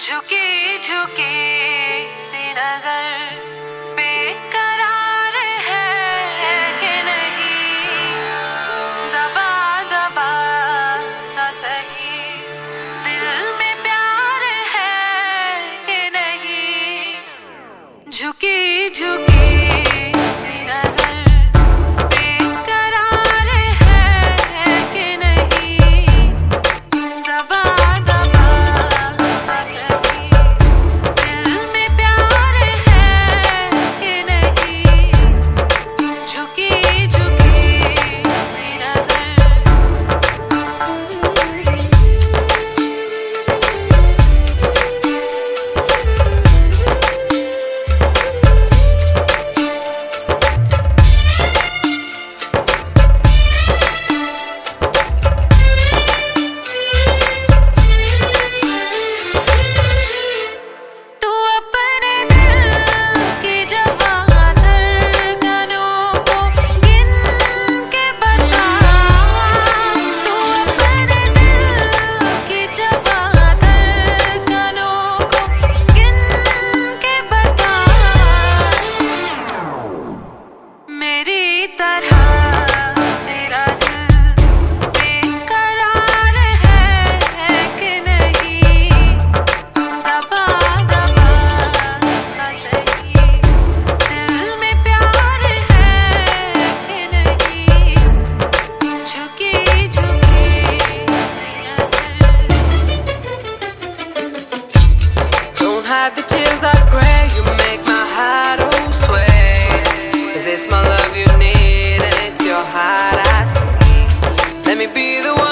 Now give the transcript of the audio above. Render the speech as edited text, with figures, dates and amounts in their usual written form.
झुकी झुकी सी नजर बेकरार है कि नहीं, दबा दबा सा सही दिल में प्यार है कि नहीं, झुकी झुकी सी नजर hide the tears, I pray you make my heart oh sway, 'cause it's my love you need and it's your heart I see. Let me be the one